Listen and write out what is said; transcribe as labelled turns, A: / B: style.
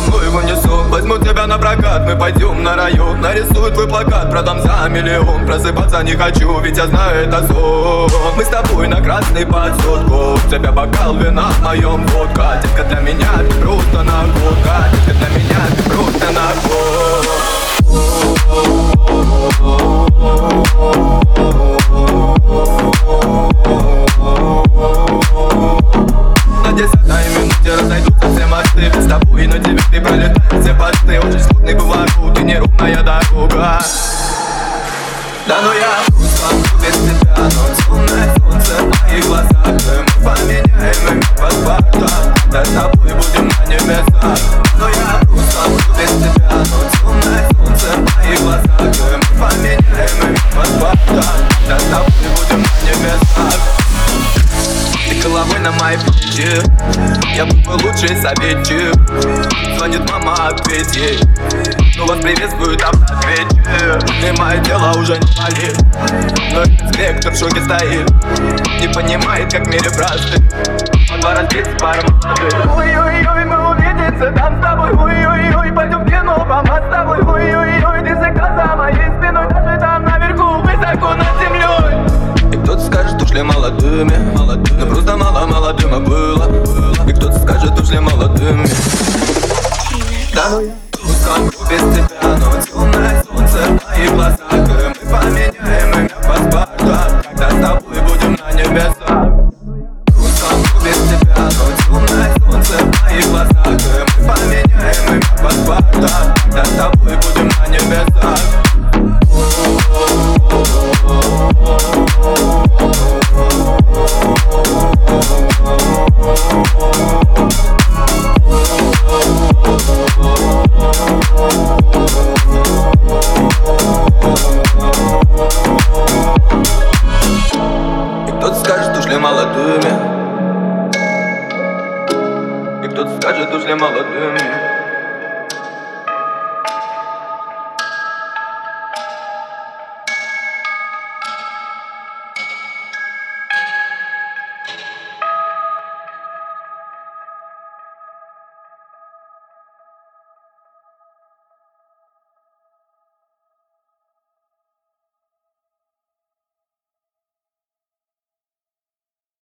A: мной в унисон. Возьму тебя на прокат, мы пойдем на район. Нарисую твой плакат, продам за миллион. Просыпаться не хочу, ведь я знаю, это сон. Мы с тобой на красный под сотку. У тебя бокал вина, в моем водка. Детка, для меня ты просто находка. Детка, для меня ты просто находка. На 10-й минуте разойдутся все мосты. С тобой на 9-й пролетают все посты. Очень скучный поворот и неровная дорога. Да ну я вкусно без тебя, но темное солнце в моих глазах. Мы поменяем имя паспорта, да с тобой будем на небесах. Но я вкусно без тебя, но темное солнце в моих глазах. Мы поменяем имя паспорта, да с тобой будем на небесах. Ты головой на моей плече, я был бы лучший советчик. Звонит мама, ответь ей. Ну вас приветствует, ответчик. И мое дело уже не болит, но инспектор в шоке стоит. Не понимает, как в мире просты. По два разбиться пара молодых. Ой-ой-ой, мы увидимся там с тобой. Ой-ой-ой, пойдем в кино, помад с тобой. Ой-ой-ой, ты всегда за моей спиной. Даже там наверху, высоко над землей. И кто-то скажет, ушли молодыми, но просто мало молодыми было. И кто-то скажет, ушли молодыми. Да ну я без тебя, но темное солнце в моих глазах. Мы поменяем имя паспорта, когда с тобой будем на небесах. Без тебя, но темное солнце в моих глазах. Мы поменяем имя паспорта, когда с тобой будем на небесах. Кто-то скажет, ушли молодыми. И кто-то скажет, ушли молодыми.